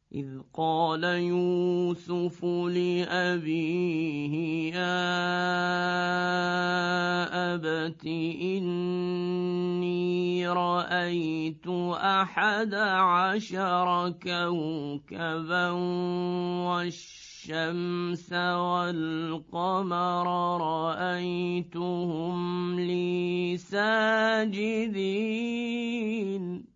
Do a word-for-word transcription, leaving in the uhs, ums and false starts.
إذ قال يوسف لأبيه يا أبت إني رأيت أحد عشر كوكبا والشمس والقمر رأيتهم لي ساجدين